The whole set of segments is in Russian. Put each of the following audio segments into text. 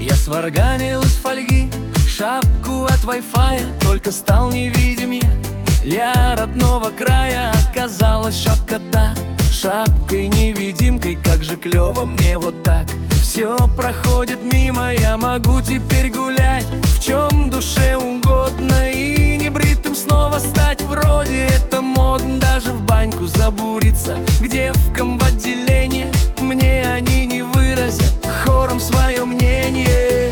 Я сварганил из фольги шапку от Wi-Fi, только стал невидим я родного края. Оказалась шапка та шапкой-невидимкой, как же клево мне вот так. Все проходит мимо, я могу теперь гулять в чем душе угодно и небритым снова стать. Вроде это модно, даже в баньку забуриться к девкам в отделении. Мне они не выразят хором свое мнение.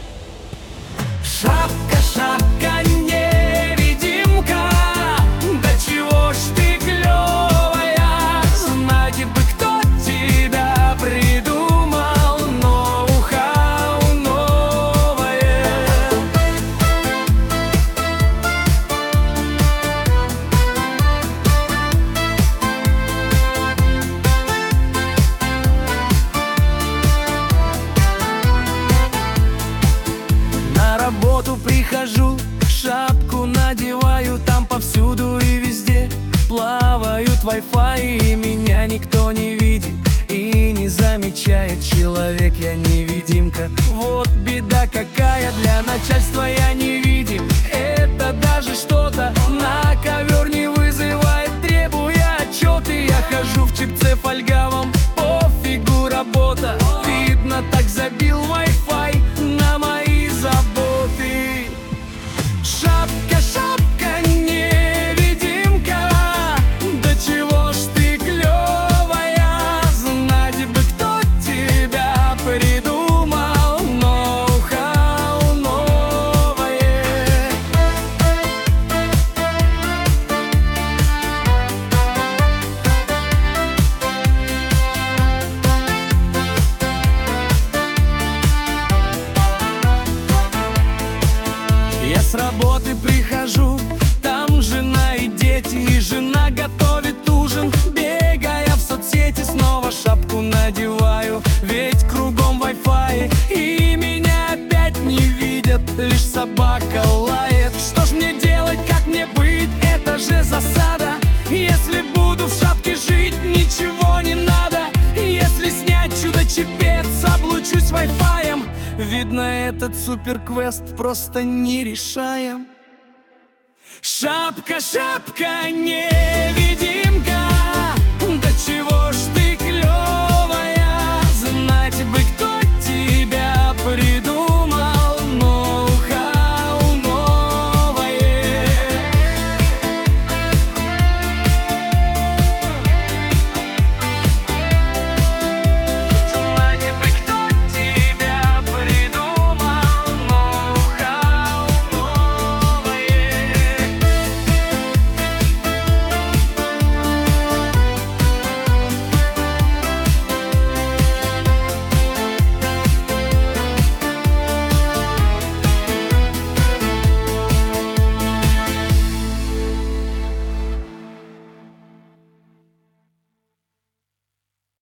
Шапка, шапка, невидимка, да чего ж ты клевая, знать бы, кто тебя придумал, ноу-хау новое. На работу прихожу, шапку надеваю, там повсюду и везде плавают Wi-Fi, и меня никто не видит и не замечает. Человек я невидимка, вот беда какая, для начальства я невидим. Это даже что-то на ковер не вызывает, требуя отчеты. Я хожу в чипце фольгавом, пофигу работа, видно так забил Wi-Fi на мои заботы. Шапка, шапка, невидимка, да чего ж ты клевая, знать бы, кто тебя придумал, ноу-хау новое. Я с работы прихожу, там жена и дети, и жена готовит ужин. Бегая в соцсети, снова шапку надеваю, ведь кругом Wi-Fi, и меня опять не видят, лишь собака лает. Что ж мне делать, как мне быть, это же засада. Если буду в шапке жить, ничего не надо. Если снять чудо-чепец, облучусь Wi-Fi, видно, этот суперквест просто не решаем. Шапка, шапка, невидимка,